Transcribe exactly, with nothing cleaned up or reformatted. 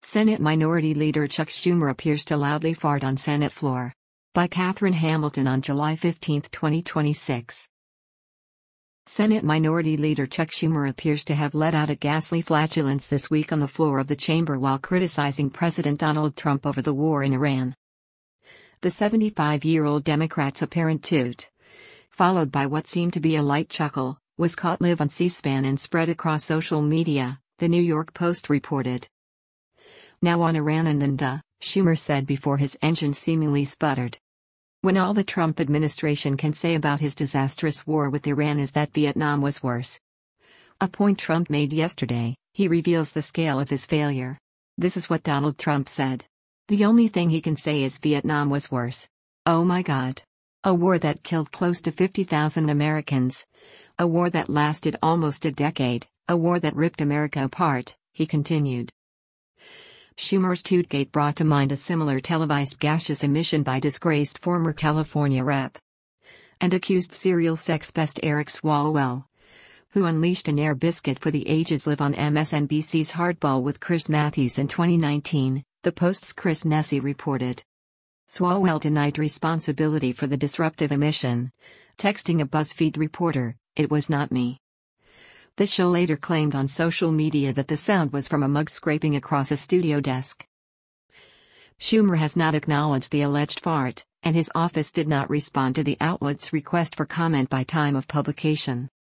Senate Minority Leader Chuck Schumer appears to loudly fart on Senate floor. By Catherine Hamilton on July fifteenth, twenty twenty-six. Senate Minority Leader Chuck Schumer appears to have let out a ghastly flatulence this week on the floor of the chamber while criticizing President Donald Trump over the war in Iran. The seventy-five-year-old Democrat's apparent toot, followed by what seemed to be a light chuckle, was caught live on C-SPAN and spread across social media, the New York Post reported. Now on Iran and then duh, Schumer said before his engine seemingly sputtered. When all the Trump administration can say about his disastrous war with Iran is that Vietnam was worse. A point Trump made yesterday, he reveals the scale of his failure. This is what Donald Trump said. The only thing he can say is Vietnam was worse. Oh my God. A war that killed close to fifty thousand Americans. A war that lasted almost a decade, a war that ripped America apart, he continued. Schumer's tootgate brought to mind a similar televised gaseous emission by disgraced former California Representative and accused serial sex pest Eric Swalwell, who unleashed an air biscuit for the ages live on M S N B C's Hardball with Chris Matthews in twenty nineteen, the Post's Chris Nesi reported. Swalwell denied responsibility for the disruptive emission, texting a BuzzFeed reporter, "It was not me." The show later claimed on social media that the sound was from a mug scraping across a studio desk. Schumer has not acknowledged the alleged fart, and his office did not respond to the outlet's request for comment by time of publication.